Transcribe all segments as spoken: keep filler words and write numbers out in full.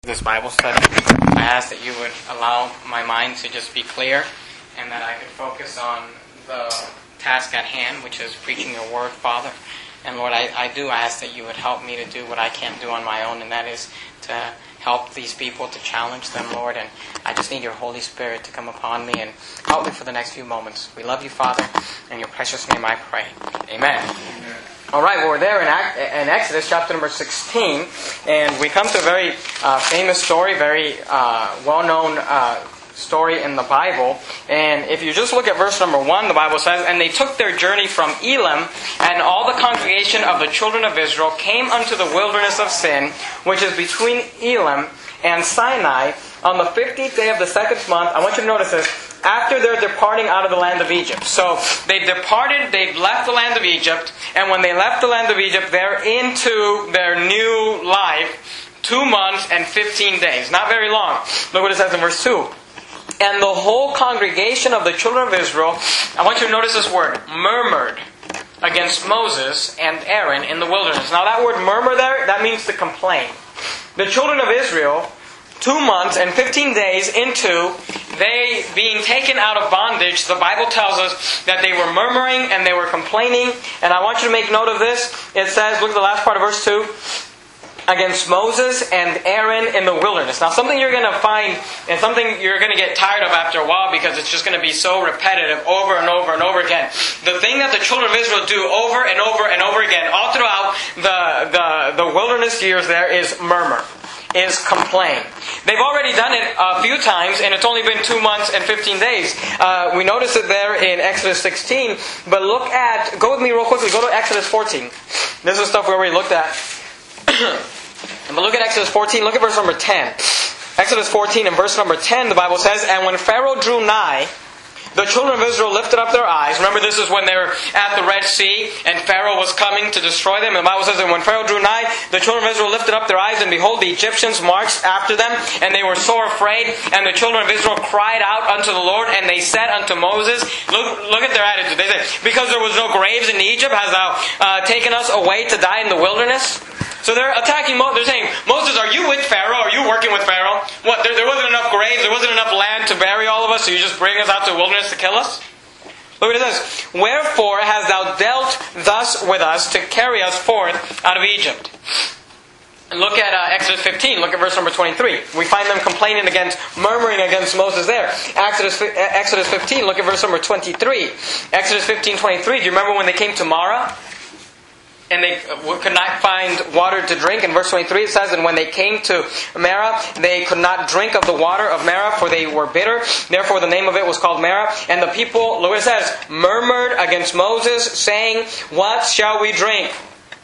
This Bible study, I ask that you would allow my mind to just be clear and that I could focus on the task at hand, which is preaching your word, Father. And Lord, I, I do ask that you would help me to do what I can't do on my own, and that is to help these people, to challenge them, Lord. And I just need your Holy Spirit to come upon me and help me for the next few moments. We love you, Father. In your precious name I pray. Amen. Amen. All right, well, we're there in, in Exodus chapter number sixteen, and we come to a very uh, famous story, very uh, well-known uh, story in the Bible. And if you just look at verse number one, the Bible says, "And they took their journey from Elim, and all the congregation of the children of Israel came unto the wilderness of Sin, which is between Elim and Sinai, on the fifteenth day of the second month." I want you to notice this. After their departing out of the land of Egypt. So they departed, they left the land of Egypt, and when they left the land of Egypt, they're into their new life, two months and fifteen days. Not very long. Look what it says in verse two. "And the whole congregation of the children of Israel," I want you to notice this word, "murmured against Moses and Aaron in the wilderness." Now that word murmur there, that means to complain. The children of Israel, two months and fifteen days into they being taken out of bondage, the Bible tells us that they were murmuring and they were complaining. And I want you to make note of this. It says, look at the last part of verse two, "against Moses and Aaron in the wilderness." Now something you're going to find, and something you're going to get tired of after a while, because it's just going to be so repetitive over and over and over again. The thing that the children of Israel do over and over and over again, all throughout the, the, the wilderness years there, is murmur. Is complain. They've already done it a few times, and it's only been two months and fifteen days. Uh, we notice it there in Exodus sixteen, but look at, go with me real quickly, go to Exodus fourteen. This is stuff we already looked at. But look at Exodus fourteen, look at verse number ten. Exodus fourteen and verse number ten, the Bible says, "And when Pharaoh drew nigh, the children of Israel lifted up their eyes." Remember, this is when they were at the Red Sea and Pharaoh was coming to destroy them. And the Bible says that when Pharaoh drew nigh, the children of Israel lifted up their eyes, and behold, the Egyptians marched after them, and they were sore afraid. And the children of Israel cried out unto the Lord, and they said unto Moses, look, look at their attitude. They said, "Because there was no graves in Egypt, hast thou uh, taken us away to die in the wilderness?" So they're attacking Moses. They're saying, "Moses, are you with Pharaoh? Are you working with Pharaoh? What, there, there wasn't enough graves, there wasn't enough land to bury all of us, so you just bring us out to the wilderness to kill us?" Look what it says. "Wherefore hast thou dealt thus with us to carry us forth out of Egypt?" And look at uh, Exodus fifteen. Look at verse number twenty-three. We find them complaining against, murmuring against Moses there. Exodus, Exodus fifteen. Look at verse number twenty-three. Exodus fifteen twenty-three. Do you remember when they came to Marah? And they could not find water to drink. In verse twenty-three it says, "And when they came to Marah, they could not drink of the water of Marah, for they were bitter. Therefore the name of it was called Marah. And the people," look what it says, "murmured against Moses, saying, What shall we drink?"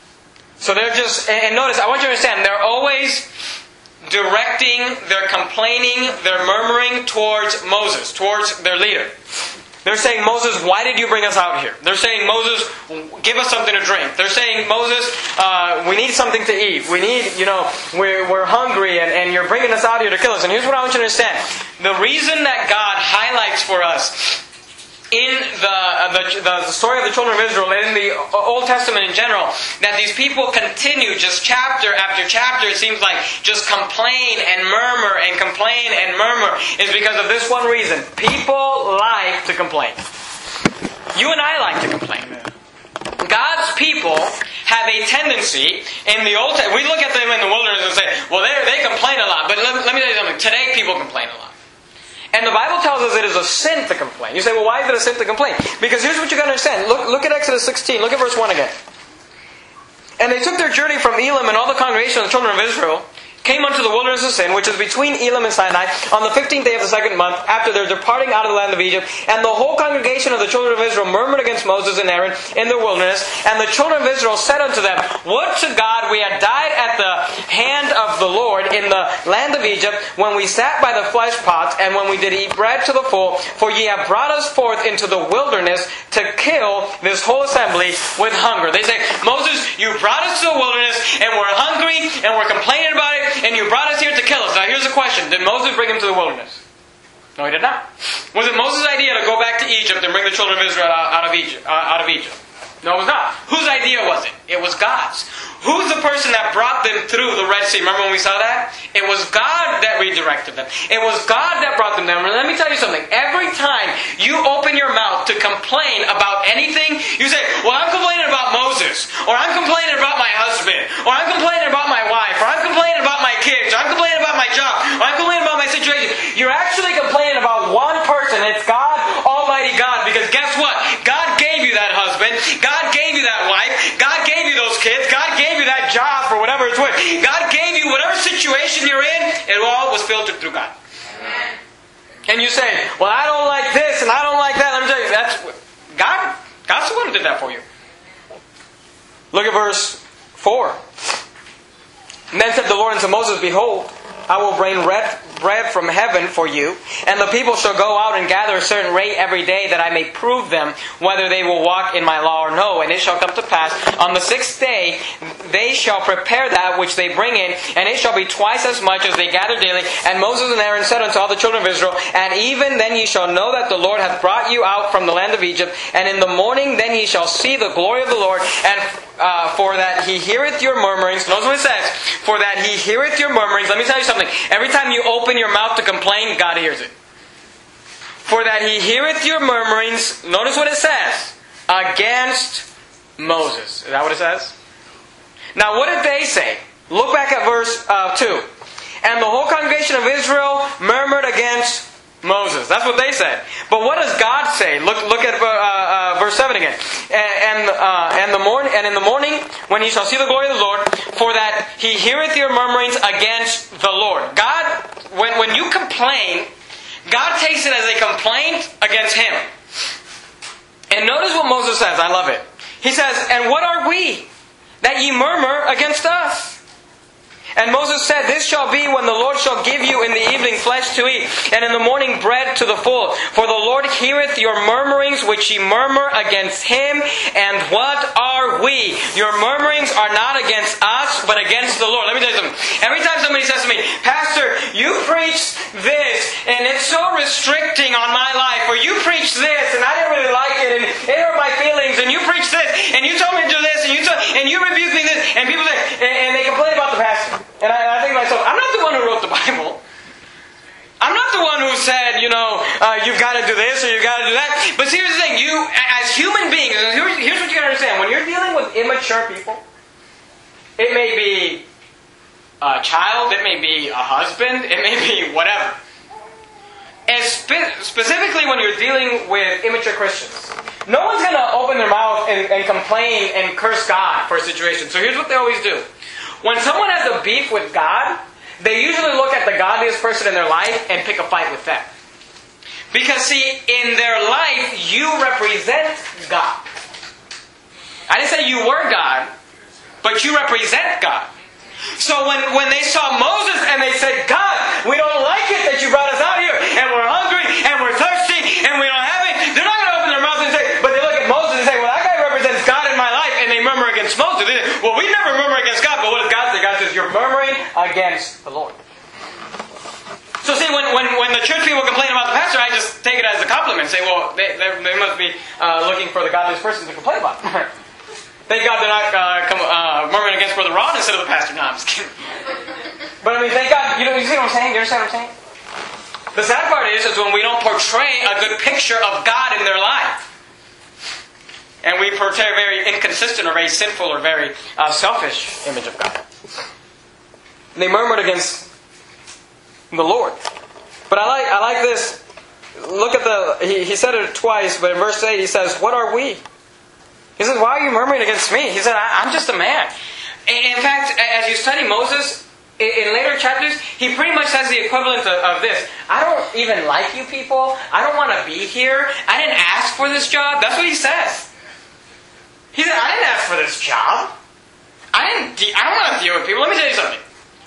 So they're just, and notice, I want you to understand, they're always directing, they're complaining, they're murmuring towards Moses, towards their leader. They're saying, "Moses, why did you bring us out here?" They're saying, "Moses, give us something to drink." They're saying, "Moses, uh, we need something to eat. We need, you know, we're, we're hungry and, and you're bringing us out here to kill us." And here's what I want you to understand. The reason that God highlights for us in the, the, the story of the children of Israel and in the Old Testament in general, that these people continue just chapter after chapter, it seems like, just complain and murmur and complain and murmur, is because of this one reason. People like to complain. You and I like to complain. God's people have a tendency in the Old Testament. We look at them in the wilderness and say, well, they they complain a lot. But let, let me tell you something. Today people complain a lot. And the Bible tells us it is a sin to complain. You say, well, why is it a sin to complain? Because here's what you got to understand. Look, look at Exodus sixteen. Look at verse one again. "And they took their journey from Elim, and all the congregation of the children of Israel came unto the wilderness of Sin, which is between Elim and Sinai, on the fifteenth day of the second month, after their departing out of the land of Egypt. And the whole congregation of the children of Israel murmured against Moses and Aaron in the wilderness. And the children of Israel said unto them, Would to God we had died at the hand of the Lord in the land of Egypt, when we sat by the flesh pots, and when we did eat bread to the full. For ye have brought us forth into the wilderness to kill this whole assembly with hunger." They say, "Moses, you brought us to the wilderness, and we're hungry, and we're complaining about it, and you brought us here to kill us." Now here's the question. Did Moses bring him to the wilderness? No, he did not. Was it Moses' idea to go back to Egypt and bring the children of Israel out of Egypt? Uh, out of Egypt? No, it was not. Whose idea was it? It was God's. Who's the person that brought them through the Red Sea? Remember when we saw that? It was God that redirected them. It was God that brought them down. Let me tell you something. Every time you open your mouth to complain about anything, you say, well, I'm complaining about Moses, or I'm complaining about my husband, or I'm complaining about my wife, or I'm complaining about my kids, or I'm complaining about my job, or I'm complaining about my situation. You're actually complaining about one person. It's God, Almighty God. Because guess what? God gave you that husband. God gave you that wife. God gave you those kids. God gave you that job for whatever it's worth. God gave you whatever situation you're in. It all was filtered through God. Amen. And you say, well, I don't like this and I don't like that. Let me tell you, that's God. God's the one who did that for you. Look at verse four. And then said the Lord unto Moses, behold, I will bring bread from heaven for you, and the people shall go out and gather a certain rate every day, that I may prove them whether they will walk in my law or no. And it shall come to pass, on the sixth day they shall prepare that which they bring in, and it shall be twice as much as they gather daily. And Moses and Aaron said unto all the children of Israel, and even then ye shall know that the Lord hath brought you out from the land of Egypt, and in the morning then ye shall see the glory of the Lord, and uh, for that he heareth your murmurings. Notice what it says. For that he heareth your murmurings. Let me tell you something. Every time you open your mouth to complain, God hears it. For that he heareth your murmurings. Notice what it says. Against Moses. Is that what it says? Now what did they say? Look back at verse uh, two. And the whole congregation of Israel murmured against Moses. That's what they said. But what does God say? Look, look at uh, uh, verse seven again. And and, uh, and the morning, and in the morning, when ye shall see the glory of the Lord, for that he heareth your murmurings against the Lord. God, when when you complain, God takes it as a complaint against Him. And notice what Moses says. I love it. He says, "And what are we that ye murmur against us?" And Moses said, this shall be when the Lord shall give you in the evening flesh to eat, and in the morning bread to the full. For the Lord heareth your murmurings which ye murmur against Him. And what are we? Your murmurings are not against us, but against the Lord. Let me tell you something. Every time somebody says to me, Pastor, you preach this, and it's so restricting on my life. Or you preach this, and I didn't really like it, and it hurt my feelings. And you preach this, and you told me to do this, and you told, and you rebuke me this. And people say, and, and they complain about the pastor. And I, I think to myself, I'm not the one who wrote the Bible. I'm not the one who said, you know, uh, you've got to do this or you've got to do that. But here's the thing, you, as human beings, here's, here's what you got to understand. When you're dealing with immature people, it may be a child, it may be a husband, it may be whatever. And spe- specifically when you're dealing with immature Christians, no one's going to open their mouth and, and complain and curse God for a situation. So here's what they always do. When someone has a beef with God, they usually look at the godliest person in their life and pick a fight with them. Because see, in their life, you represent God. I didn't say you were God, but you represent God. So when, when they saw Moses and they said, God, we don't like it that you brought us out here, and we're hungry, and we're thirsty, and we don't have it, they're not going to open their mouth and say, but they look at Moses and say, well, that guy represents God in my life, and they murmur against Moses. They say, well, we never murmur against God, but what does God say? God says, you're murmuring against the Lord. So see, when, when, when the church people complain about the pastor, I just take it as a compliment and say, well, they, they must be uh, looking for the godliest person to complain about. Thank God they're not uh, come, uh, murmuring against Brother Ron instead of the pastor. No, I'm just kidding. But I mean, thank God. You know, you see what I'm saying? You understand what I'm saying? The sad part is, is when we don't portray a good picture of God in their life. And we portray a very inconsistent or very sinful or very uh, selfish image of God. And they murmured against the Lord. But I like I like this. Look at the... He, he said it twice, but in verse eight he says, what are we? He says, why are you murmuring against me? He said, I, I'm just a man. In fact, as you study Moses, in, in later chapters, he pretty much says the equivalent of, of this. I don't even like you people. I don't want to be here. I didn't ask for this job. That's what he says. He said, I didn't ask for this job. I didn't. De- I don't want to deal with people. Let me tell you something.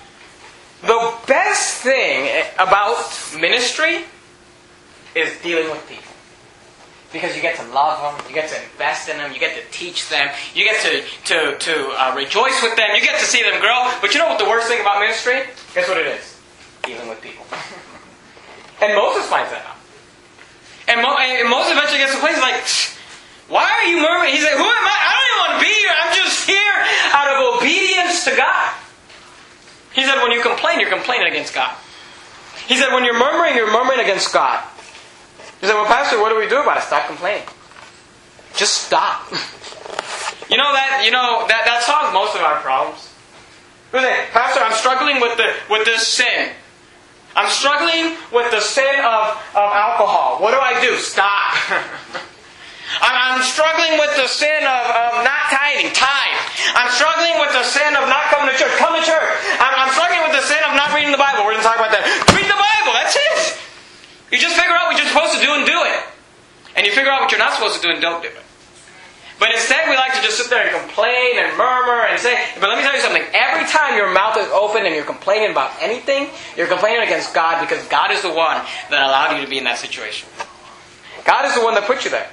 The best thing about ministry is dealing with people. Because you get to love them, you get to invest in them, you get to teach them, you get to to, to uh, rejoice with them, you get to see them grow. But you know what the worst thing about ministry? Guess what it is? Dealing with people. And Moses finds that out. And, Mo- and Moses eventually gets to a place like, Why are you murmuring? He said, who am I? I don't even want to be here. I'm just here out of obedience to God. He said, when you complain, you're complaining against God. He said, when you're murmuring, you're murmuring against God. He said, well, Pastor, what do we do about it? Stop complaining. Just stop. You know that, you know, that, that solves most of our problems. Pastor, I'm struggling with the with this sin. I'm struggling with the sin of, of alcohol. What do I do? Stop. I'm, I'm struggling with the sin of, of not tithing. Tithe. I'm struggling with the sin of not coming to church. Come to church. I'm, I'm struggling with the sin of not reading the Bible. We're going to talk about that. Read the Bible. That's it. You just figure out what you're supposed to do and do it. And you figure out what you're not supposed to do and don't do it. But instead we like to just sit there and complain and murmur and say, but let me tell you something. Every time your mouth is open and you're complaining about anything, you're complaining against God, because God is the one that allowed you to be in that situation. God is the one that put you there.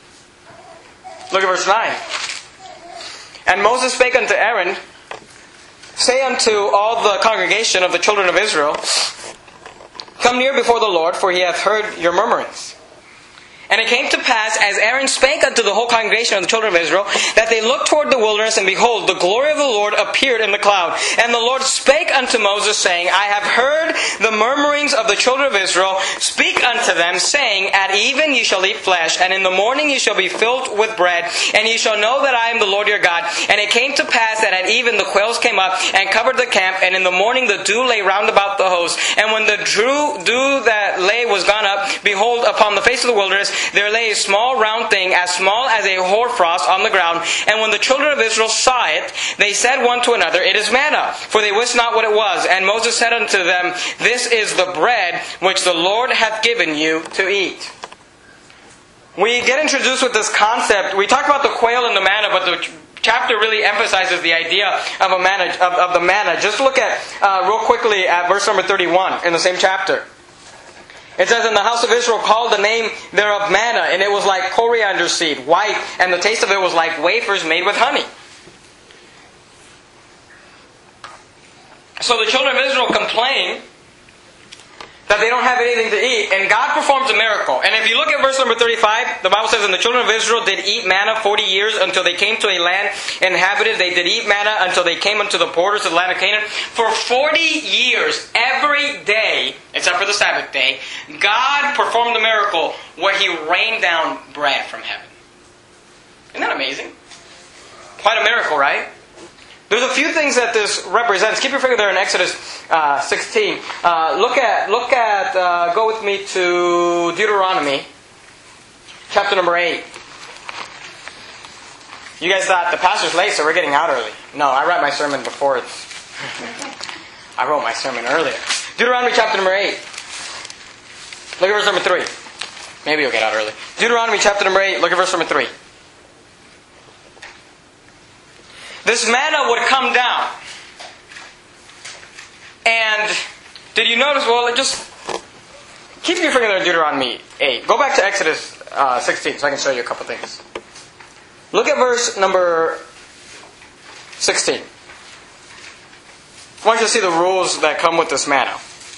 Look at verse nine. And Moses spake unto Aaron, say unto all the congregation of the children of Israel, come near before the Lord, for he hath heard your murmurings. And it came to pass, as Aaron spake unto the whole congregation of the children of Israel, that they looked toward the wilderness, and behold, the glory of the Lord appeared in the cloud. And the Lord spake unto Moses, saying, I have heard the murmurings of the children of Israel. Speak unto them, saying, at even ye shall eat flesh, and in the morning ye shall be filled with bread, and ye shall know that I am the Lord your God. And it came to pass that at even the quails came up, and covered the camp, and in the morning the dew lay round about the host. And when the dew, dew that lay was gone up, behold, upon the face of the wilderness, there lay a small round thing, as small as a hoarfrost on the ground. And when the children of Israel saw it, they said one to another, it is manna, for they wist not what it was. And Moses said unto them, this is the bread which the Lord hath given you to eat. We get introduced with this concept. We talked about the quail and the manna, but the chapter really emphasizes the idea of a manna, of, of the manna. Just look at, uh, real quickly at verse number thirty-one in the same chapter. It says, and the house of Israel called the name thereof manna, and it was like coriander seed, white, and the taste of it was like wafers made with honey. So the children of Israel complain that they don't have anything to eat, and God performs a miracle. And if you look at verse number thirty-five, the Bible says, and the children of Israel did eat manna forty years until they came to a land inhabited. They did eat manna until they came unto the borders of the land of Canaan. For forty years, every day, except for the Sabbath day, God performed the miracle where He rained down bread from heaven. Isn't that amazing? Quite a miracle, right? There's a few things that this represents. Keep your finger there in Exodus uh, sixteen. Uh, look at, look at, uh, go with me to Deuteronomy, chapter number eight. You guys thought the pastor's late, so we're getting out early. No, I write my sermon before it's... I wrote my sermon earlier. Deuteronomy chapter number eight. Look at verse number three. Maybe you'll get out early. Deuteronomy chapter number eight, look at verse number three. This manna would come down. And did you notice, well, just keep your finger there in Deuteronomy eight. Go back to Exodus uh, sixteen so I can show you a couple things. Look at verse number sixteen. I want you to see the rules that come with this manna.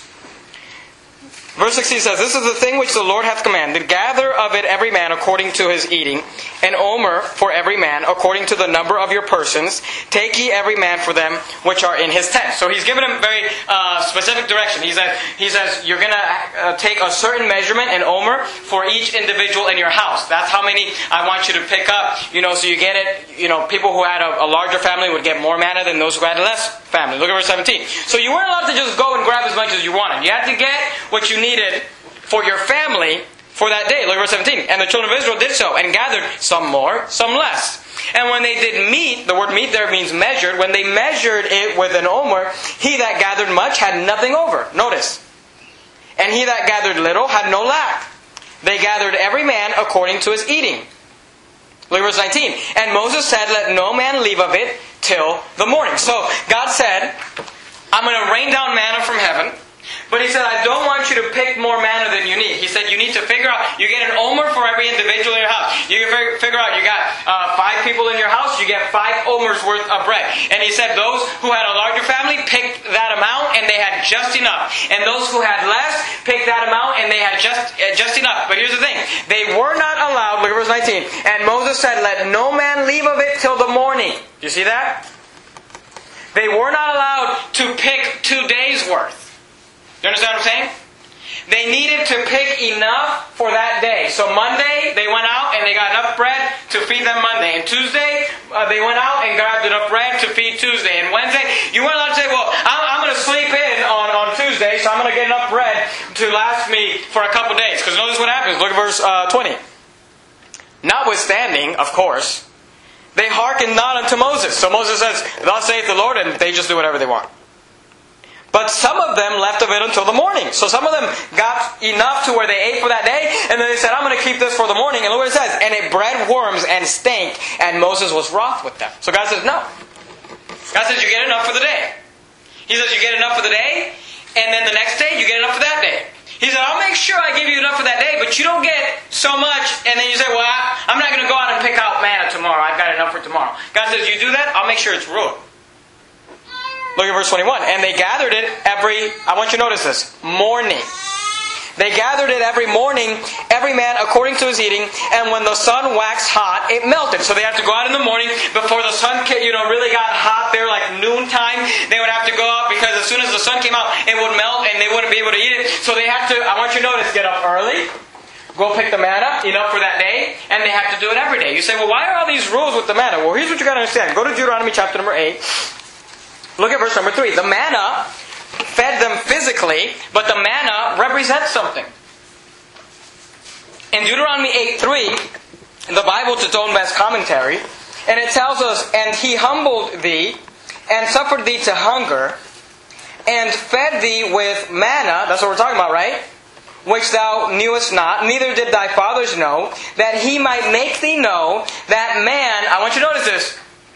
Verse sixteen says, this is the thing which the Lord hath commanded. Gather of it every man according to his eating, an omer for every man according to the number of your persons. Take ye every man for them which are in his tent. So he's given him very uh, specific direction. He says, he says you're going to uh, take a certain measurement, an omer, for each individual in your house. That's how many I want you to pick up. You know, so you get it. You know, people who had a, a larger family would get more manna than those who had less family. Look at verse seventeen. So you weren't allowed to just go and grab as much as you wanted. You had to get what you needed for your family for that day. Look at verse seventeen. And the children of Israel did so, and gathered some more, some less. And when they did meet, the word meet there means measured, when they measured it with an omer, he that gathered much had nothing over. Notice. And he that gathered little had no lack. They gathered every man according to his eating. Look at verse nineteen. And Moses said, let no man leave of it till the morning. So God said, I'm going to rain down manna from heaven. But He said, I don't want want you to pick more manna than you need. He said you need to figure out, you get an omer for every individual in your house. You can figure out you got uh, five people in your house, you get five omers worth of bread. And he said those who had a larger family picked that amount and they had just enough. And those who had less picked that amount and they had just, uh, just enough. But here's the thing. They were not allowed, look at verse nineteen. And Moses said, let no man leave of it till the morning. Do you see that? They were not allowed to pick two days' worth. Do you understand what I'm saying? They needed to pick enough for that day. So Monday, they went out and they got enough bread to feed them Monday. And Tuesday, uh, they went out and grabbed enough bread to feed Tuesday. And Wednesday, you weren't allowed to say, well, I'm, I'm going to sleep in on, on Tuesday, so I'm going to get enough bread to last me for a couple days. Because notice what happens. Look at verse uh, twenty. Notwithstanding, of course, they hearkened not unto Moses. So Moses says, thus saith the Lord, and they just do whatever they want. But some of them left of it until the morning. So some of them got enough to where they ate for that day, and then they said, I'm going to keep this for the morning. And look what it says, and it bred worms and stank, and Moses was wroth with them. So God says, no. God says, you get enough for the day. He says, you get enough for the day, and then the next day, you get enough for that day. He said, I'll make sure I give you enough for that day, but you don't get so much, and then you say, well, I'm not going to go out and pick out manna tomorrow. I've got enough for tomorrow. God says, you do that, I'll make sure it's ruined. Look at verse twenty-one. And they gathered it every, I want you to notice this, morning. They gathered it every morning, every man according to his eating, and when the sun waxed hot, it melted. So they have to go out in the morning before the sun, you know, really got hot there, like noontime. They would have to go out because as soon as the sun came out, it would melt and they wouldn't be able to eat it. So they have to, I want you to notice, get up early, go pick the manna, enough for that day, and they have to do it every day. You say, well, why are all these rules with the manna? Well, here's what you got to understand. Go to Deuteronomy chapter number eight. Look at verse number three. The manna fed them physically, but the manna represents something. In Deuteronomy eight three, the Bible, it's its own best commentary, and it tells us, and he humbled thee, and suffered thee to hunger, and fed thee with manna, that's what we're talking about, right? Which thou knewest not, neither did thy fathers know, that he might make thee know that man, I want you to notice this,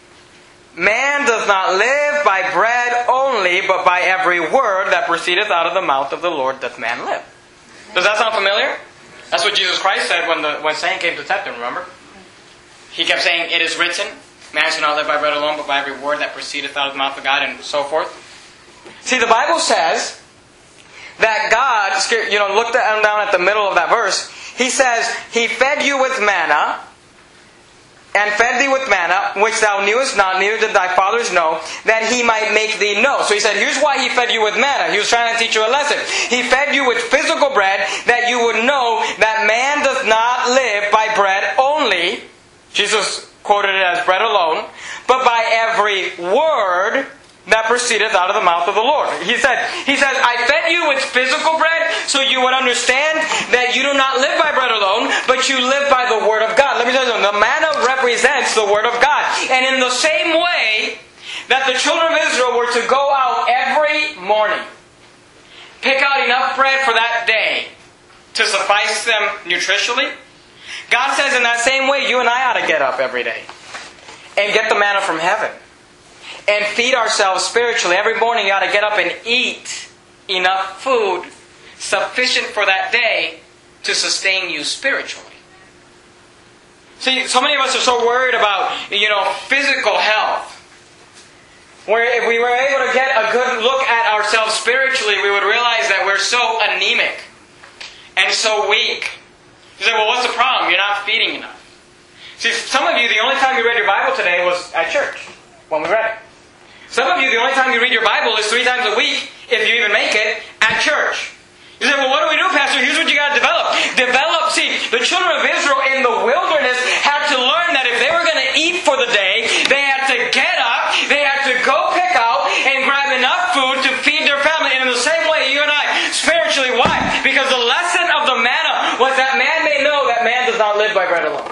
man does not live by bread only, but by every word that proceedeth out of the mouth of the Lord doth man live. Does that sound familiar? That's what Jesus Christ said when the when Satan came to tempt him, remember? He kept saying, it is written, man shall not live by bread alone, but by every word that proceedeth out of the mouth of God, and so forth. See, the Bible says that God, you know, look down at the middle of that verse, He says, He fed you with manna, and fed thee with manna, which thou knewest not, neither did thy fathers know, that He might make thee know. So He said, here's why He fed you with manna. He was trying to teach you a lesson. He fed you with physical bread, that you would know that man does not live by bread only. Jesus quoted it as bread alone, but by every word that proceedeth out of the mouth of the Lord. He said, He says, I fed you with physical bread so you would understand that you do not live by bread alone, but you live by the Word of God. Let me tell you something. The manna represents the Word of God. And in the same way that the children of Israel were to go out every morning, pick out enough bread for that day to suffice them nutritionally, God says in that same way, you and I ought to get up every day and get the manna from heaven. And feed ourselves spiritually. Every morning you ought to get up and eat enough food sufficient for that day to sustain you spiritually. See, so many of us are so worried about, you know, physical health. Where if we were able to get a good look at ourselves spiritually, we would realize that we're so anemic and so weak. You say, well, what's the problem? You're not feeding enough. See, some of you, the only time you read your Bible today was at church, when we read it. Some of you, the only time you read your Bible is three times a week, if you even make it, at church. You say, well, what do we do, Pastor? Here's what you got to develop. Develop, see, the children of Israel in the wilderness had to learn that if they were going to eat for the day, they had to get up, they had to go pick out and grab enough food to feed their family. And in the same way, you and I, spiritually, why? Because the lesson of the manna was that man may know that man does not live by bread alone.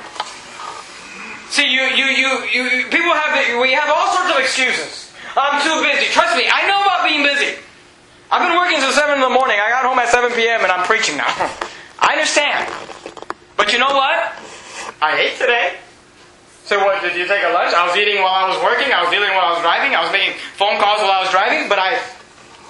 See, you, you, you, you, people have, we have all sorts of excuses. I'm too busy. Trust me, I know about being busy. I've been working since seven in the morning. I got home at seven p.m. and I'm preaching now. I understand. But you know what? I ate today. So what, did you take a lunch? I was eating while I was working. I was dealing while I was driving. I was making phone calls while I was driving. But I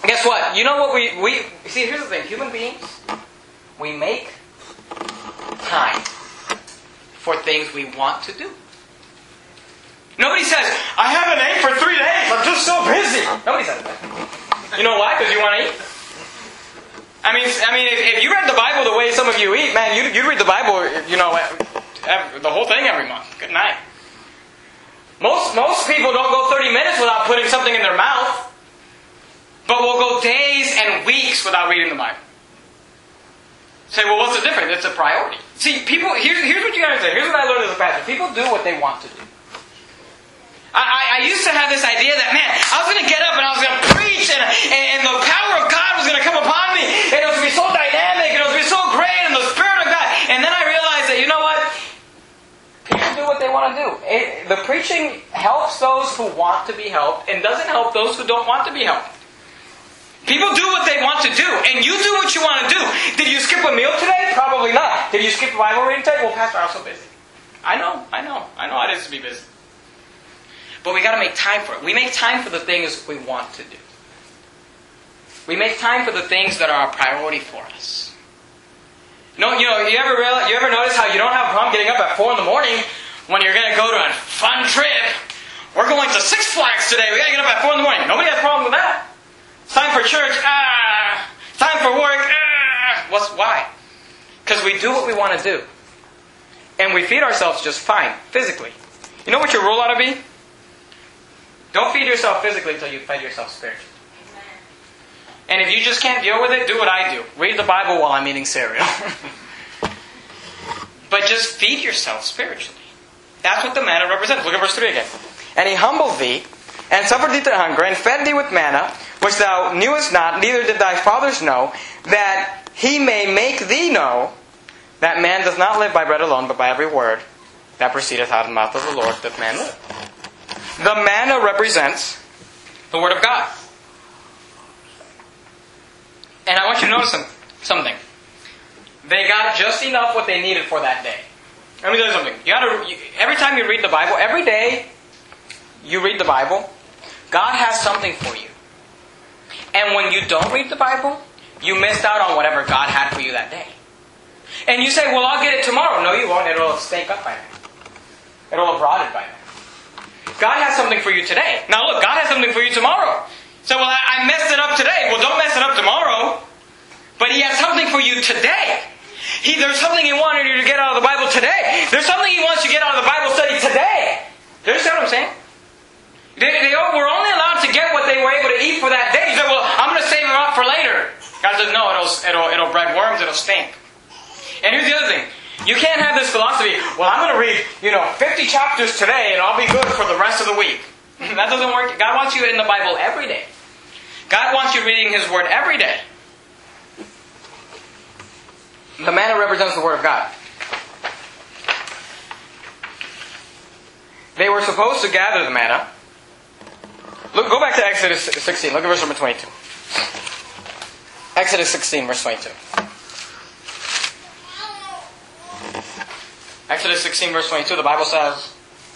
guess what? You know what we, we... See, here's the thing. Human beings, we make time for things we want to do. Nobody says, I haven't ate for three days. I'm just so busy. Nobody says that. You know why? Because you want to eat. I mean, I mean, if, if you read the Bible the way some of you eat, man, you'd, you'd read the Bible, you know, every, the whole thing every month. Good night. Most most people don't go thirty minutes without putting something in their mouth, but will go days and weeks without reading the Bible. Say, well, what's the difference? It's a priority. See, people. Here's here's what you got to say. Here's what I learned as a pastor. People do what they want to do. I, I, I used to have this idea that, man, I was going to get up and I was going to preach, and, and, and the power of God was going to come upon me, and it was going to be so dynamic, and it was going to be so great, and the Spirit of God. And then I realized that, you know what? People do what they want to do. It, the preaching helps those who want to be helped, and doesn't help those who don't want to be helped. People do what they want to do, and you do what you want to do. Did you skip a meal today? Probably not. Did you skip a Bible reading today? Well, Pastor, I was so busy. I know, I know, I know I didn't be busy. But we got to make time for it. We make time for the things we want to do. We make time for the things that are a priority for us. No, you know, you ever realize, you ever notice how you don't have a problem getting up at four in the morning when you're going to go to a fun trip? We're going to Six Flags today. We got to get up at four in the morning. Nobody has a problem with that. It's time for church. Ah. Time for work. Ah. What's why? Because we do what we want to do, and we feed ourselves just fine physically. You know what your rule ought to be? Don't feed yourself physically until you fed yourself spiritually. And if you just can't deal with it, do what I do. Read the Bible while I'm eating cereal. But just feed yourself spiritually. That's what the manna represents. Look at verse three again. And he humbled thee, and suffered thee to hunger, and fed thee with manna, which thou knewest not, neither did thy fathers know, that he may make thee know that man does not live by bread alone, but by every word that proceedeth out of the mouth of the Lord, that man live. The manna represents the Word of God. And I want you to notice something. They got just enough what they needed for that day. Let me tell you something. You gotta, you, every time you read the Bible, every day you read the Bible, God has something for you. And when you don't read the Bible, you missed out on whatever God had for you that day. And you say, well, I'll get it tomorrow. No, you won't. It'll stink up by then. It'll have rotted by then. God has something for you today. Now look, God has something for you tomorrow. So, well, I messed it up today. Well, don't mess it up tomorrow. But He has something for you today. He, there's something He wanted you to get out of the Bible today. There's something He wants you to get out of the Bible study today. Do you understand what I'm saying? They, they were only allowed to get what they were able to eat for that day. You said, well, I'm going to save them up for later. God said, no, it'll, it'll, it'll bred worms, it'll stink. And here's the other thing. You can't have this philosophy, well, I'm going to read, you know, fifty chapters today and I'll be good for the rest of the week. That doesn't work. God wants you in the Bible every day. God wants you reading His Word every day. The manna represents the Word of God. They were supposed to gather the manna. Look, go back to Exodus sixteen. Look at verse number twenty-two. Exodus sixteen, verse twenty-two. Exodus sixteen, verse twenty-two, the Bible says,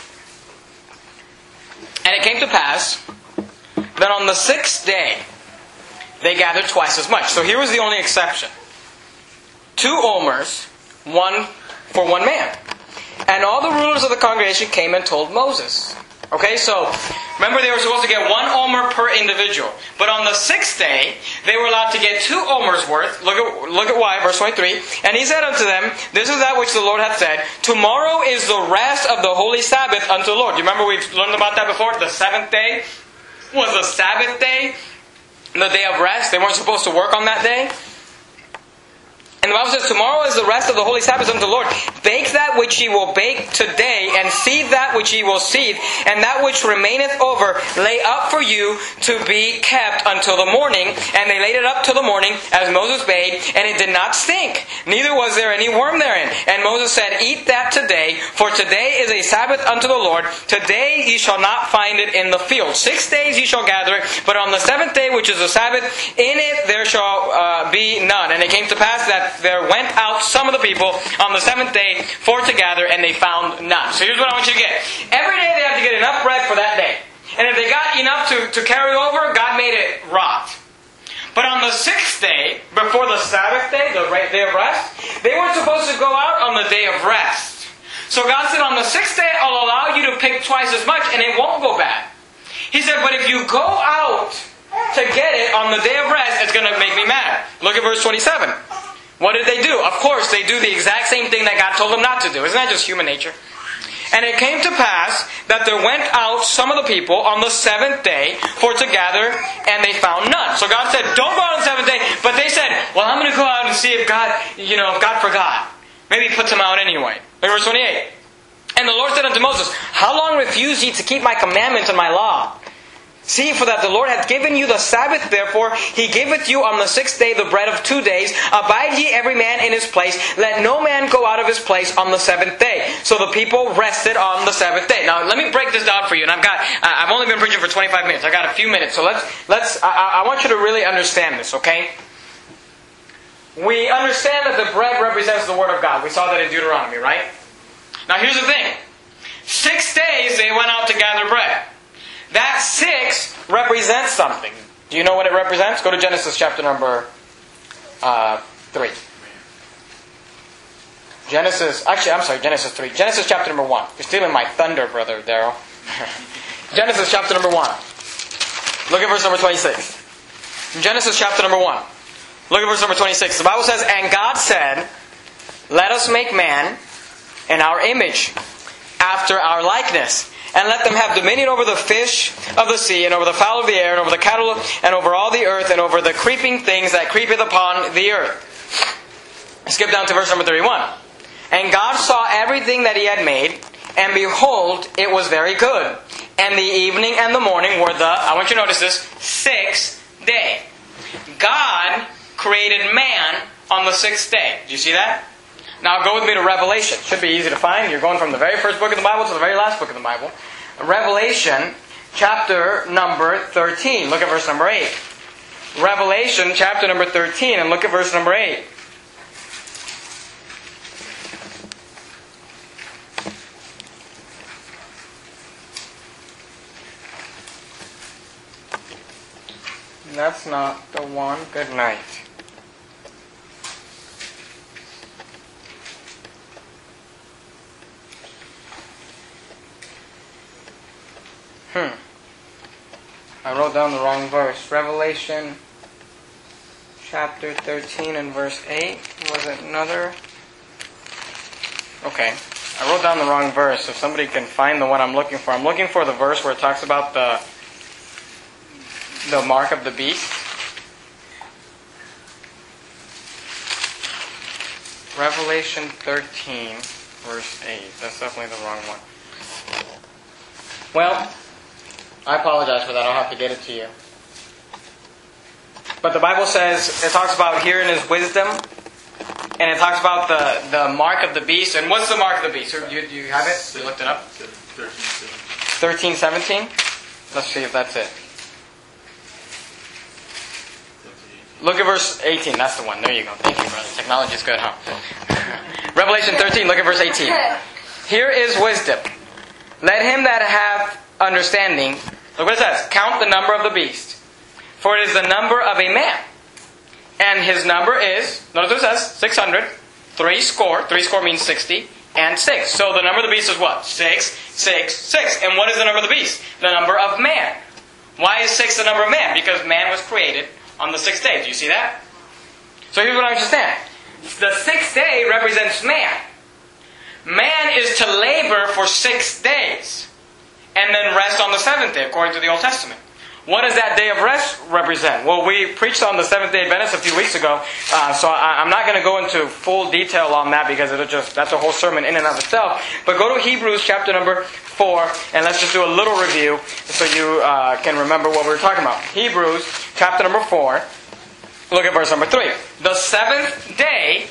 and it came to pass that on the sixth day they gathered twice as much. So here was the only exception. Two omers, one for one man. And all the rulers of the congregation came and told Moses. Okay, so remember they were supposed to get one omer per individual. But on the sixth day, they were allowed to get two omers worth. Look at, look at why, verse twenty-three. And he said unto them, this is that which the Lord hath said, tomorrow is the rest of the holy Sabbath unto the Lord. You remember we've learned about that before? The seventh day was the Sabbath day, the day of rest. They weren't supposed to work on that day. And the Bible says, tomorrow is the rest of the holy Sabbath unto the Lord. Bake that which ye will bake today, and seethe that which ye will seethe, and that which remaineth over lay up for you to be kept until the morning. And they laid it up till the morning, as Moses bade, and it did not stink, neither was there any worm therein. And Moses said, eat that today, for today is a Sabbath unto the Lord. Today ye shall not find it in the field. Six days ye shall gather it, but on the seventh day, which is the Sabbath, in it there shall uh, be none. And it came to pass that there went out some of the people on the seventh day for to gather, and they found none. So here's what I want you to get. Every day they have to get enough bread for that day. And if they got enough to, to carry over, God made it rot. But on the sixth day, before the Sabbath day, the day of rest, they weren't supposed to go out on the day of rest. So God said, on the sixth day, I'll allow you to pick twice as much, and it won't go bad. He said, but if you go out to get it on the day of rest, it's going to make me mad. Look at verse twenty-seven. What did they do? Of course, they do the exact same thing that God told them not to do. Isn't that just human nature? And it came to pass that there went out some of the people on the seventh day for to gather, and they found none. So God said, don't go out on the seventh day. But they said, well, I'm going to go out and see if God, you know, if God forgot. Maybe He puts them out anyway. Look at verse twenty-eight. And the Lord said unto Moses, how long refuse ye to keep my commandments and my law? See, for that the Lord hath given you the Sabbath, therefore He giveth you on the sixth day the bread of two days. Abide ye every man in his place. Let no man go out of his place on the seventh day. So the people rested on the seventh day. Now, let me break this down for you. And I've got, I've only been preaching for twenty-five minutes. I've got a few minutes. So let's, let's, I, I want you to really understand this, okay? We understand that the bread represents the Word of God. We saw that in Deuteronomy, right? Now, here's the thing. Six days they went out to gather bread. That six represents something. Do you know what it represents? Go to Genesis chapter number uh, three. Genesis, actually, I'm sorry, Genesis three. Genesis chapter number one. You're stealing my thunder, brother Daryl. Genesis chapter number one. Look at verse number twenty-six. Genesis chapter number one. Look at verse number twenty-six. The Bible says, and God said, let us make man in our image, after our likeness. And let them have dominion over the fish of the sea, and over the fowl of the air, and over the cattle, and over all the earth, and over the creeping things that creepeth upon the earth. Skip down to verse number thirty-one. And God saw everything that He had made, and behold, it was very good. And the evening and the morning were the, I want you to notice this, sixth day. God created man on the sixth day. Do you see that? Now go with me to Revelation. Should be easy to find. You're going from the very first book of the Bible to the very last book of the Bible. Revelation chapter number thirteen. Look at verse number eight. Revelation chapter number thirteen, and look at verse number eight. That's not the one. Good night. Hmm. I wrote down the wrong verse. Revelation chapter thirteen and verse eight. Was it another? Okay. I wrote down the wrong verse. If somebody can find the one I'm looking for. I'm looking for the verse where it talks about the the mark of the beast. Revelation thirteen, verse eight. That's definitely the wrong one. Well, I apologize for that. I'll have to get it to you. But the Bible says, it talks about herein is wisdom, and it talks about the, the mark of the beast. And what's the mark of the beast? You, you have it? You looked it up? thirteen seventeen? Let's see if that's it. Look at verse eighteen. That's the one. There you go. Thank you, brother. Technology is good, huh? Revelation thirteen. Look at verse eighteen. Here is wisdom. Let him that hath understanding, look what it says, count the number of the beast. For it is the number of a man. And his number is, notice what it says, six hundred, three score, three score means sixty, and six. So the number of the beast is what? Six, six, six. And what is the number of the beast? The number of man. Why is six the number of man? Because man was created on the sixth day. Do you see that? So here's what I understand. The sixth day represents man. Man is to labor for six days. And then rest on the seventh day, according to the Old Testament. What does that day of rest represent? Well, we preached on the Seventh Day Adventists a few weeks ago, uh, so I, I'm not going to go into full detail on that because it'll just that's a whole sermon in and of itself. But go to Hebrews chapter number four, and let's just do a little review so you uh, can remember what we were talking about. Hebrews chapter number four, look at verse number three. The seventh day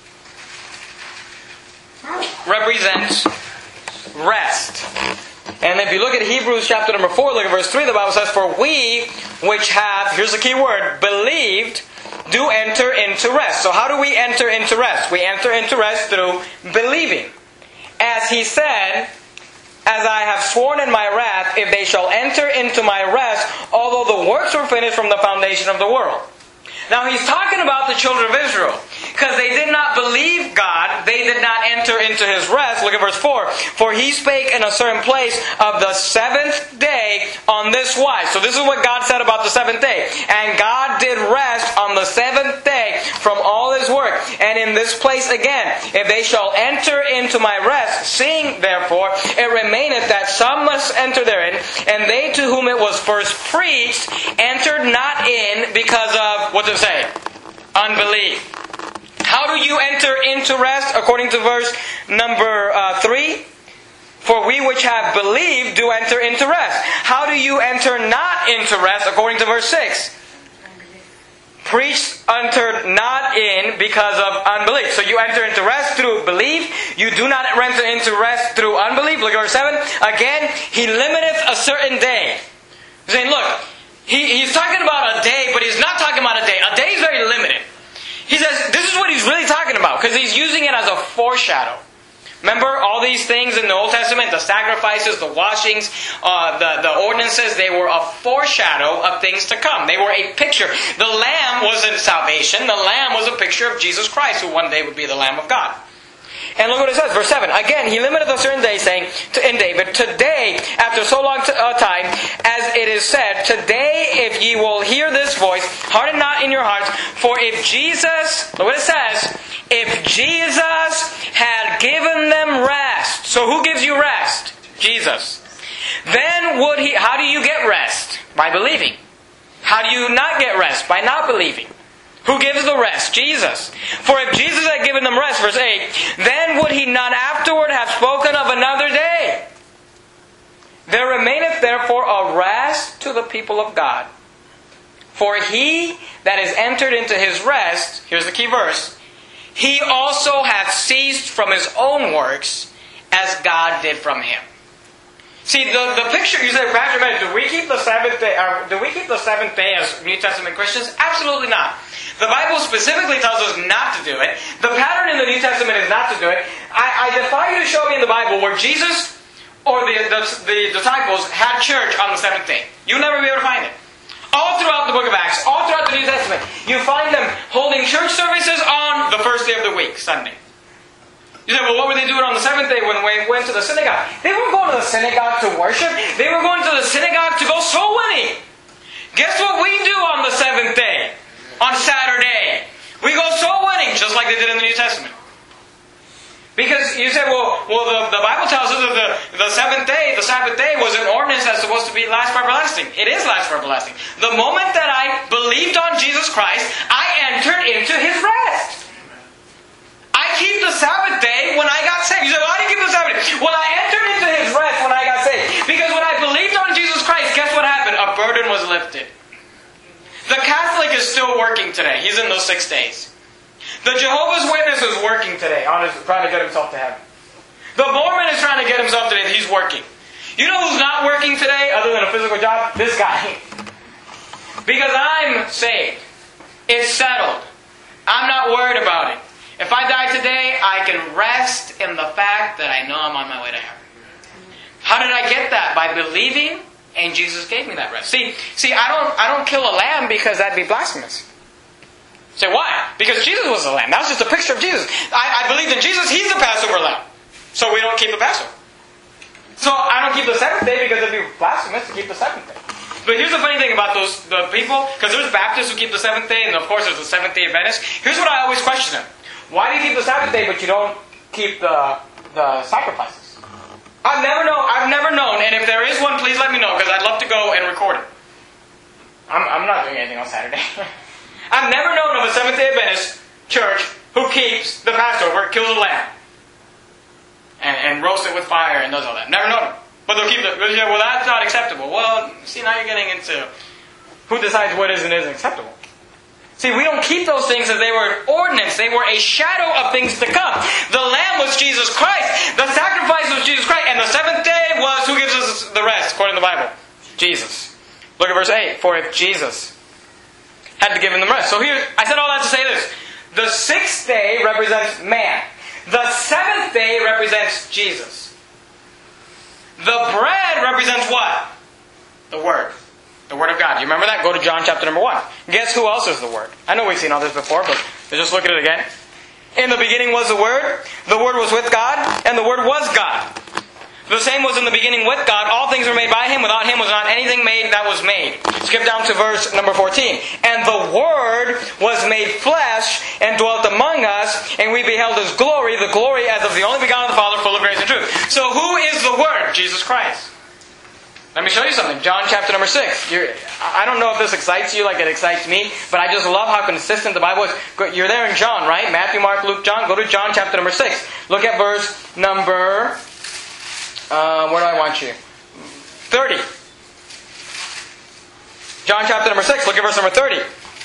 represents rest. And if you look at Hebrews chapter number four, look at verse three, the Bible says, for we which have, here's the key word, believed, do enter into rest. So how do we enter into rest? We enter into rest through believing. As He said, as I have sworn in my wrath, if they shall enter into my rest, although the works were finished from the foundation of the world. Now he's talking about the children of Israel. Because they did not believe God, they did not enter into His rest. Look at verse four. For He spake in a certain place of the seventh day on this wise. So this is what God said about the seventh day. And God did rest on the seventh day from all His work. And in this place again, if they shall enter into my rest, seeing therefore it remaineth that some must enter therein, and they to whom it was first preached entered not in because of, what does it say? Unbelief. How do you enter into rest? According to verse number uh, three. For we which have believed do enter into rest. How do you enter not into rest? According to verse six. Preached entered not in because of unbelief. So you enter into rest through belief. You do not enter into rest through unbelief. Look at verse seven. Again, He limiteth a certain day. He's saying, look, he, he's talking about a day, but he's not talking about a day. A day is very limited. He says, this is what he's really talking about, because he's using it as a foreshadow. Remember all these things in the Old Testament, the sacrifices, the washings, uh, the, the ordinances, they were a foreshadow of things to come. They were a picture. The lamb wasn't salvation. The lamb was a picture of Jesus Christ, who one day would be the Lamb of God. And look what it says, verse seven. Again, He limited a certain day, saying to, in David, today, after so long t- uh, time, as it is said, today, if ye will hear this voice, harden not in your hearts, for if Jesus, look what it says, if Jesus had given them rest. So who gives you rest? Jesus. Then would He, how do you get rest? By believing. How do you not get rest? By not believing. Who gives the rest? Jesus. For if Jesus had given them rest, verse eight, then would He not afterward have spoken of another day? There remaineth therefore a rest to the people of God. For he that is entered into his rest, here's the key verse, he also hath ceased from his own works, as God did from him. See, the, the picture, you say, Pastor Ben, do we keep the seventh day, or do we keep the seventh day as New Testament Christians? Absolutely not. The Bible specifically tells us not to do it. The pattern in the New Testament is not to do it. I, I defy you to show me in the Bible where Jesus or the, the, the disciples had church on the seventh day. You'll never be able to find it. All throughout the book of Acts, all throughout the New Testament, you find them holding church services on the first day of the week, Sunday. You say, well, what were they doing on the seventh day when we went to the synagogue? They weren't going to the synagogue to worship. They were going to the synagogue to go soul winning. Guess what we do on the seventh day? On Saturday. We go soul winning, just like they did in the New Testament. Because you say, well, well the, the Bible tells us that the, the seventh day, the Sabbath day, was an ordinance that's supposed to be last for everlasting. It is last for everlasting. The moment that I believed on Jesus Christ, I entered into His rest. I keep the Sabbath day when I got saved. You say, well, how do you keep the Sabbath day? Well, I entered into His rest when I got saved. Because when I believed on Jesus Christ, guess what happened? A burden was lifted. The Catholic is still working today. He's in those six days. The Jehovah's Witness is working today, on his, trying to get himself to heaven. The Mormon is trying to get himself today. He's working. You know who's not working today, other than a physical job? This guy. Because I'm saved. It's settled. I'm not worried about it. If I die today, I can rest in the fact that I know I'm on my way to heaven. How did I get that? By believing, and Jesus gave me that rest. See, see, I don't, I don't kill a lamb because that'd be blasphemous. Say, why? Because Jesus was a lamb. That was just a picture of Jesus. I, I believed in Jesus. He's the Passover lamb. So we don't keep the Passover. So I don't keep the seventh day because it'd be blasphemous to keep the seventh day. But here's the funny thing about those the people, because there's Baptists who keep the seventh day, and of course there's the Seventh Day Adventists. Here's what I always question them. Why do you keep the Sabbath day, but you don't keep the the sacrifices? I've never known. I've never known, and if there is one, please let me know, because I'd love to go and record it. I'm, I'm not doing anything on Saturday. I've never known of a Seventh Day Adventist church who keeps the Passover, kills a lamb, and, and roasts it with fire and does all that. Never known it. But they'll keep the. Well, that's not acceptable. Well, see, now you're getting into who decides what is and isn't acceptable. See, we don't keep those things as they were ordinance. They were a shadow of things to come. The lamb was Jesus Christ. The sacrifice was Jesus Christ. And the seventh day was, who gives us the rest, according to the Bible? Jesus. Look at verse eight. For if Jesus had to give him the rest. So here, I said all that to say this. The sixth day represents man. The seventh day represents Jesus. The bread represents what? The Word. The Word of God. You remember that? Go to John chapter number one. Guess who else is the Word? I know we've seen all this before, but let's just look at it again. In the beginning was the Word. The Word was with God, and the Word was God. The same was in the beginning with God. All things were made by Him. Without Him was not anything made that was made. Skip down to verse number fourteen. And the Word was made flesh and dwelt among us, and we beheld His glory, the glory as of the only begotten of the Father, full of grace and truth. So who is the Word? Jesus Christ. Let me show you something. John chapter number six. You're, I don't know if this excites you like it excites me, but I just love how consistent the Bible is. You're there in John, right? Matthew, Mark, Luke, John. Go to John chapter number six. Look at verse number... Uh, where do I want you? thirty. John chapter number six. Look at verse number thirty.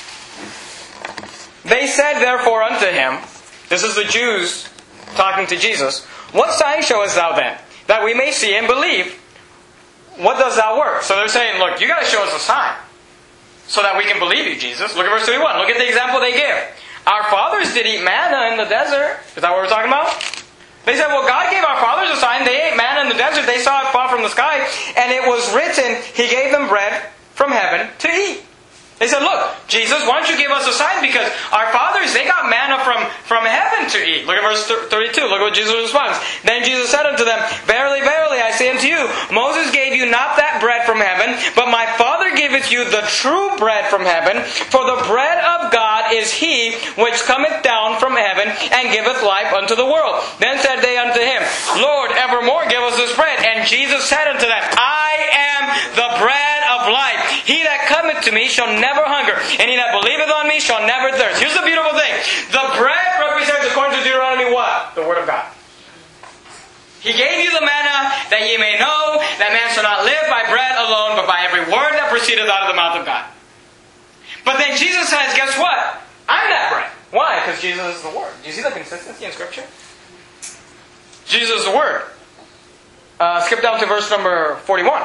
They said therefore unto him, this is the Jews talking to Jesus, what sign showest thou then, that we may see and believe? What does thou work? So they're saying, look, you got to show us a sign so that we can believe you, Jesus. Look at verse thirty-one. Look at the example they give. Our fathers did eat manna in the desert. Is that what we're talking about? They said, well, God gave our fathers a sign. They ate manna in the desert. They saw it fall from the sky. And it was written, He gave them bread from heaven to eat. They said, look, Jesus, why don't you give us a sign? Because our fathers, they got manna from, from heaven to eat. Look at verse thirty-two. Look what Jesus responds. Then Jesus said unto them, Verily, verily, I say unto you, Moses gave you not that bread from heaven, but my Father giveth you the true bread from heaven. For the bread of God is He which cometh down from heaven and giveth life unto the world. Then said they unto Him, Lord, evermore give us this bread. And Jesus said unto them, I am the bread of life. He that cometh to me shall never hunger, and he that believeth on me shall never thirst. Here's the beautiful thing. The bread represents, according to Deuteronomy, what? The Word of God. He gave you the manna that ye may know that man shall not live by bread alone, but by every word that proceedeth out of the mouth of God. But then Jesus says, guess what? I'm that bread. Why? Because Jesus is the Word. Do you see the consistency in Scripture? Jesus is the Word. Uh, skip down to verse number forty-one.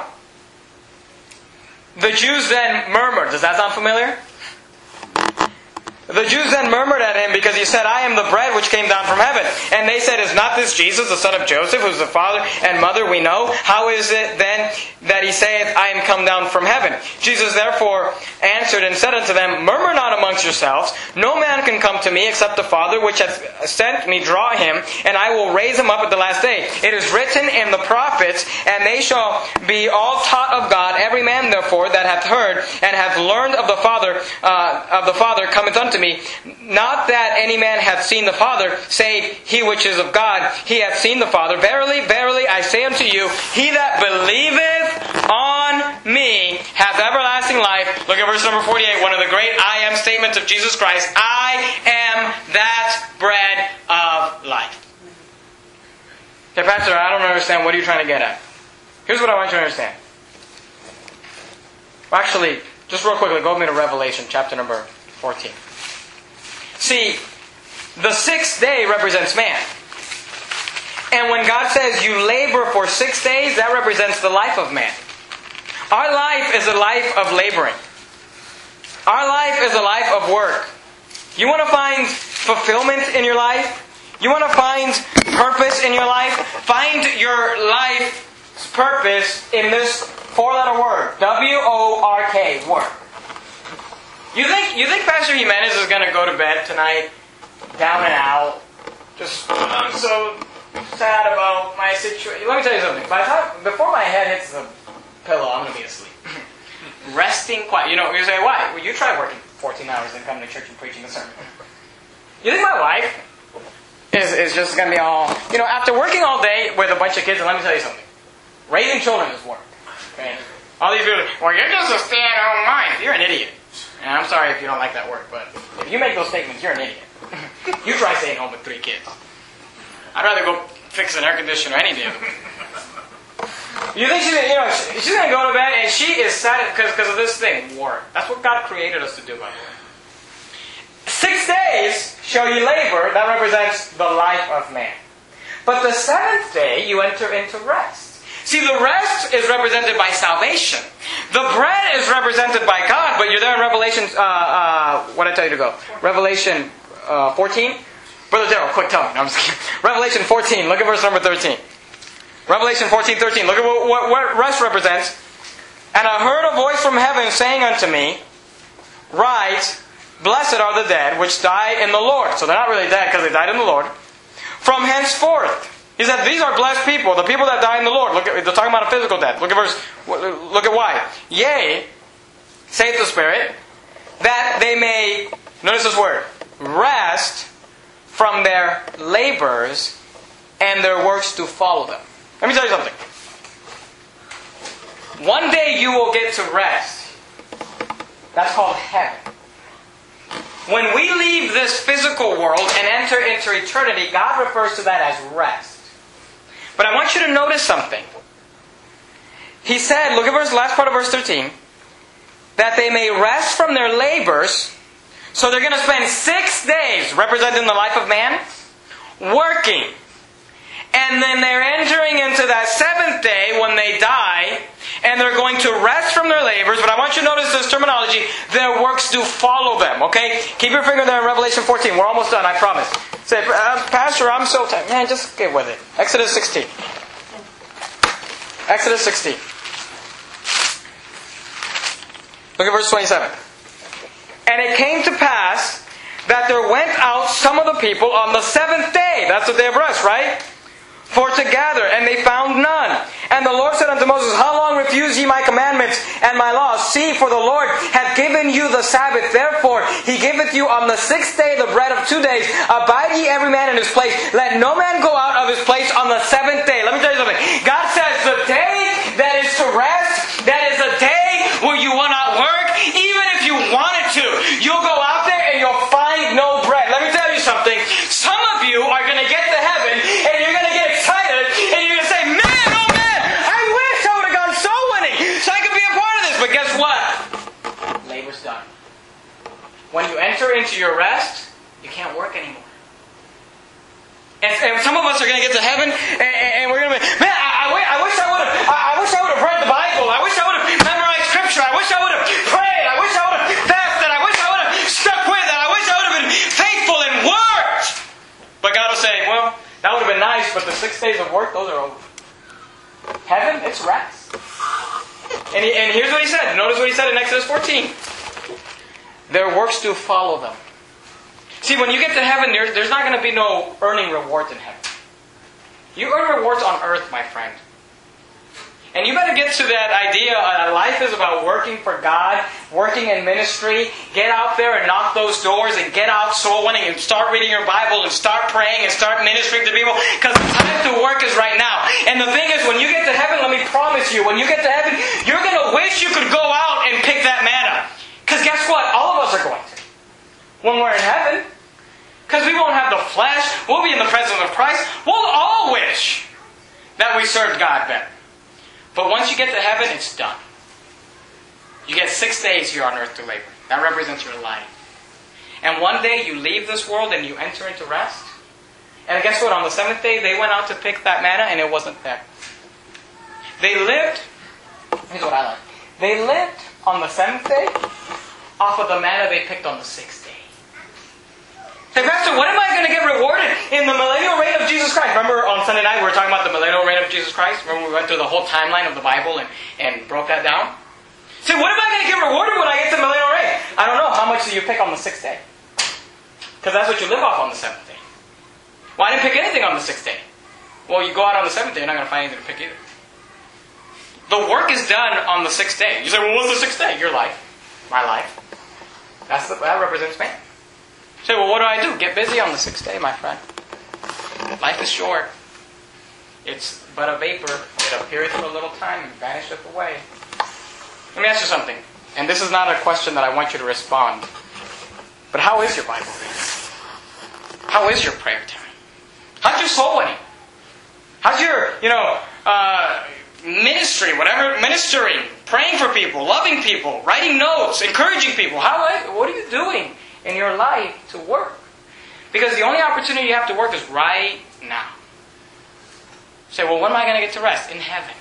The Jews then murmured. Does that sound familiar? The Jews then murmured at him because he said, I am the bread which came down from heaven. And they said, Is not this Jesus, the son of Joseph, who is the father and mother we know? How is it then that he saith, I am come down from heaven? Jesus therefore answered and said unto them, Murmur not amongst yourselves. No man can come to me except the Father which hath sent me draw him, and I will raise him up at the last day. It is written in the prophets, and they shall be all taught of God. Every man therefore that hath heard and hath learned of the Father, uh, of the Father cometh unto me. Not that any man hath seen the Father, save he which is of God, he hath seen the Father. Verily, verily, I say unto you, he that believeth on me hath everlasting life. Look at verse number forty-eight, one of the great I am statements of Jesus Christ. I am that bread of life. Okay, Pastor, I don't understand. What are you trying to get at? Here's what I want you to understand. Well, actually, just real quickly, go with me to Revelation chapter number fourteen. See, the sixth day represents man. And when God says you labor for six days, that represents the life of man. Our life is a life of laboring. Our life is a life of work. You want to find fulfillment in your life? You want to find purpose in your life? Find your life's purpose in this four-letter word. W O R K, work. You think you think Pastor Jimenez is going to go to bed tonight, down and out, just I'm so sad about my situation. Let me tell you something. By the time, before my head hits the pillow, I'm going to be asleep. Resting quiet. You know, you say, why? Well, you try working fourteen hours and coming to church and preaching a sermon. You think my life is, is just going to be all... You know, after working all day with a bunch of kids, and let me tell you something. Raising children is work. Okay? All these people, well, you're just a stay-at-home mind. You're an idiot. And I'm sorry if you don't like that word, but if you make those statements, you're an idiot. You try staying home with three kids. I'd rather go fix an air conditioner any day. You think she's, you know, she's going to go to bed and she is sad because of this thing, work. That's what God created us to do, by the way. Six days shall ye labor. That represents the life of man. But the seventh day you enter into rest. See, the rest is represented by salvation. The bread is represented by God, but you're there in Revelation, uh, uh, what did I tell you to go? Revelation uh, fourteen? Brother Darrell, quick, tell me. No, I'm just kidding. Revelation fourteen, look at verse number thirteen. Revelation fourteen, thirteen. Look at what, what, what rest represents. And I heard a voice from heaven saying unto me, Write, Blessed are the dead which die in the Lord. So they're not really dead because they died in the Lord. From henceforth. He said, these are blessed people, the people that die in the Lord. Look at, they're talking about a physical death. Look at verse, look at why. Yea, saith the Spirit, that they may, notice this word, rest from their labors, and their works do follow them. Let me tell you something. One day you will get to rest. That's called heaven. When we leave this physical world and enter into eternity, God refers to that as rest. But I want you to notice something. He said, look at verse last part of verse thirteen, that they may rest from their labors. So they're going to spend six days, representing the life of man, working. And then they're entering into that seventh day when they die, and they're going to rest from their labors. But I want you to notice this terminology. Their works do follow them. Okay? Keep your finger there in Revelation fourteen. We're almost done, I promise. Say, Pastor, I'm so tired. Man, just get with it. Exodus sixteen. Exodus sixteen. Look at verse twenty-seven. And it came to pass that there went out some of the people on the seventh day. That's the day of rest, right? For to gather, and they found none. And the Lord said unto Moses, How long refuse ye my commandments and my laws? See, for the Lord hath given you the Sabbath. Therefore, He giveth you on the sixth day the bread of two days. Abide ye every man in his place. Let no man go out of his place on the seventh day. Let me tell you something. God says the day that is to rest, that is a day where you will not work. Even if you wanted to, you'll go out there and you'll find no bread. Let me tell you something. Some of you are going to get to heaven and you're going to get excited and you're going to say, Man, oh man, I wish I would have gone soul winning so I could be a part of this. But guess what? Labor's done. When you enter into your rest, you can't work anymore. And, and some of us are going to get to heaven and, and we're going to be, Man, I, I, I wish I would have I, I wish I would have read the Bible. I wish I would have memorized Scripture. I wish I would have prayed. I wish I would have fasted. I wish I would have stuck with it. I wish I would have been faithful and worked. But God will say, well, that would have been nice, but the six days of work, those are over. Heaven, it's rest. And, he, and here's what He said. Notice what He said in Exodus fourteen. Their works do follow them. See, when you get to heaven, there, there's not going to be no earning rewards in heaven. You earn rewards on earth, my friend. And you better get to that idea that life is about working for God, working in ministry. Get out there and knock those doors and get out soul winning and start reading your Bible and start praying and start ministering to people. Because the time to work is right now. And the thing is, when you get to heaven, let me promise you, when you get to heaven, you're going to wish you could go out and pick that manna. Because guess what? All of us are going to. When we're in heaven. Because we won't have the flesh. We'll be in the presence of Christ. We'll all wish that we served God better. But once you get to heaven, it's done. You get six days here on earth to labor. That represents your life. And one day you leave this world and you enter into rest. And guess what? On the seventh day, they went out to pick that manna and it wasn't there. They lived, here's what I like. They lived on the seventh day off of the manna they picked on the sixth day. Say, Pastor, what am I going to get rewarded in the millennial reign of Jesus Christ? Remember on Sunday night we were talking about the millennial reign of Jesus Christ? Remember we went through the whole timeline of the Bible and, and broke that down? Say, what am I going to get rewarded when I get to the millennial reign? I don't know. How much do you pick on the sixth day? Because that's what you live off on the seventh day. Well, I didn't pick anything on the sixth day. Well, you go out on the seventh day, you're not going to find anything to pick either. The work is done on the sixth day. You say, well, what's the sixth day? Your life. My life. That's the, that represents man. Say, well, what do I do? Get busy on the sixth day, my friend. Life is short. It's but a vapor. It appeareth for a little time and vanisheth away. Let me ask you something. And this is not a question that I want you to respond. But how is your Bible reading? How is your prayer time? How's your soul winning? How's your, you know, uh, ministry, whatever, ministering, praying for people, loving people, writing notes, encouraging people? How? What are you doing in your life to work? Because the only opportunity you have to work is right now. You say, well, when am I going to get to rest? In heaven.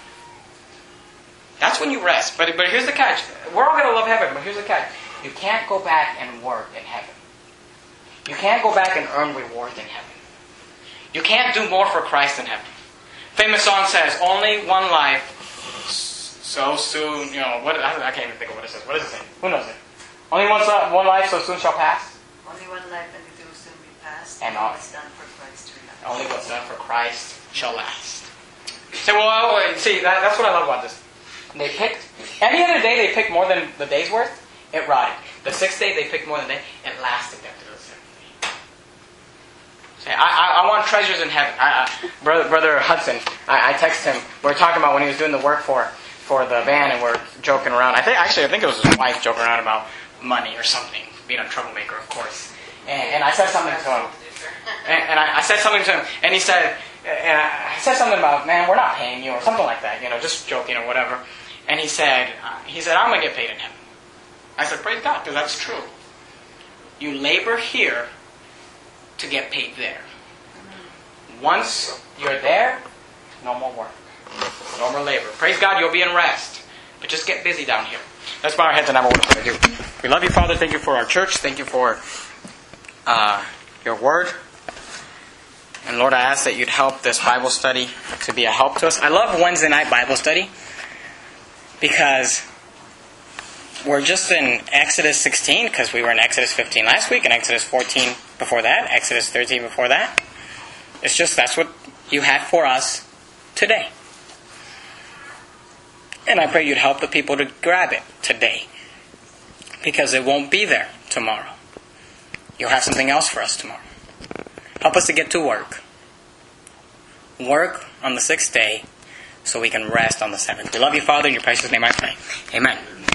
That's when you rest. But, but here's the catch. We're all going to love heaven, but here's the catch. You can't go back and work in heaven. You can't go back and earn rewards in heaven. You can't do more for Christ in heaven. Famous song says, only one life so soon, you know, what, I, I can't even think of what it says. What does it say? Who knows it? Only one, one life so soon shall pass. Only one life and it will soon be passed. And And all- what's done for Christ will last. Only what's done for Christ shall last. Say, well, oh, wait, see, that, that's what I love about this. They picked, any other day they picked more than the day's worth, it rotted. The sixth day they picked more than the day, it lasted them to the seventh day. Say, I, I, I want treasures in heaven. I, I, brother, brother Hudson, I, I text him, we were talking about when he was doing the work for, for the van, and we're joking around. I think, actually, I think it was his wife joking around about money or something, being a troublemaker, of course. And, and I said something to him. And, and I, I said something to him, and he said, and I said something about, man, we're not paying you, or something like that, you know, just joking or whatever. And he said, uh, he said, I'm going to get paid in heaven. I said, praise God, because that's true. You labor here to get paid there. Once you're there, no more work. No more labor. Praise God, you'll be in rest. But just get busy down here. Let's bow our heads and have a word of prayer. We love you, Father. Thank you for our church. Thank you for uh, your word. And Lord, I ask that you'd help this Bible study to be a help to us. I love Wednesday night Bible study because we're just in Exodus sixteen, because we were in Exodus fifteen last week, and Exodus fourteen before that, Exodus thirteen before that. It's just, that's what you had for us today. And I pray you'd help the people to grab it today, because it won't be there tomorrow. You'll have something else for us tomorrow. Help us to get to work. Work on the sixth day so we can rest on the seventh. We love you, Father. In your precious name I pray. Amen.